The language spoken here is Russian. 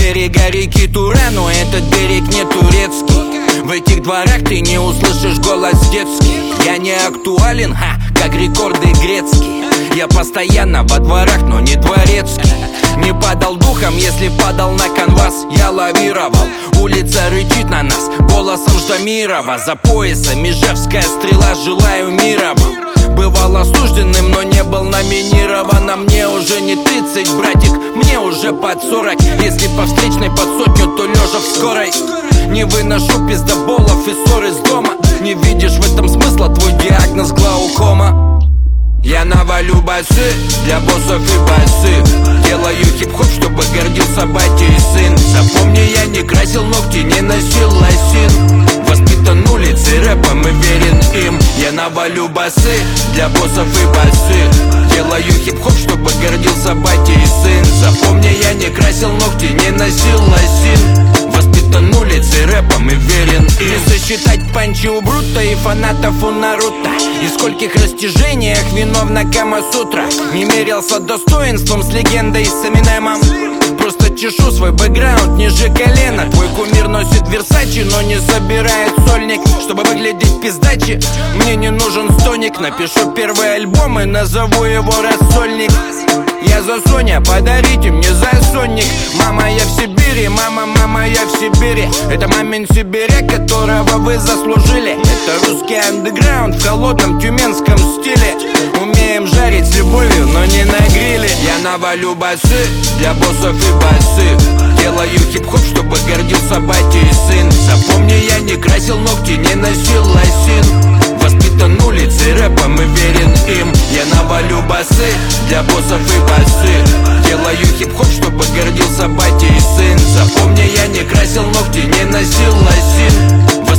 берега реки Тура, но этот берег не турецкий. В этих дворах ты не услышишь голос детский. Я не актуален, как рекорды грецкие. Я постоянно во дворах, но не дворецкий. Не падал духом, если падал на канвас. Я лавировал, улица рычит на нас голосом Ждамирова. За поясом Ижевская стрела, желаю мира вам. Бывал осужденным, но не был номинирован. А мне уже не 30, братик, мне уже под 40. Если по встречной под сотню, то лежа в скорой. Не выношу пиздоболов и ссор из дома. Не видишь в этом смысла, твой диагноз глаукома. Я навалю басы для боссов и басы. Делаю хип-хоп, чтобы гордился батя и сын. Запомни, я не красил ногти, не носил лосин. Воспитан улицей, рэпом и верен им. Я навалю басы для боссов и басы. Делаю хип-хоп, чтобы гордился батя и сын. Запомни, я не красил ногти, не носил лосин. Воспитан улицей, рэпом и верен им. Не засчитать панчи у Брута и фанатов у Наруто. И скольких растяжениях виновна Камасутра. Не мерился достоинством с легендой с Эминемом. Просто чешу свой бэкграунд ниже колена. Твой кумир носит Версачи, но не собирает сольник. Чтобы выглядеть пиздачи, мне не нужен стоник. Напишу первый альбом и назову его «Рассольник». Я за Соня, подарите мне засонник. Мама, я в Сибири, мама, я в Сибири. Это мамин Сибиря, которого вы заслужили. Это русский андеграунд в холодном тюменском стиле. Умеем жарить с любовью, но не на гриле. Я навалю басы для боссов и басы. Делаю хип-хоп, чтобы гордился батя и сын. Запомни, я не красил ногти, не носил лосин. Воспитан улицей, рэпом и верен им. Я навалю басы для боссов и басы. Делаю хип-хоп, чтобы гордился батя и сын. Запомни, я не красил ногти, не носил лосин.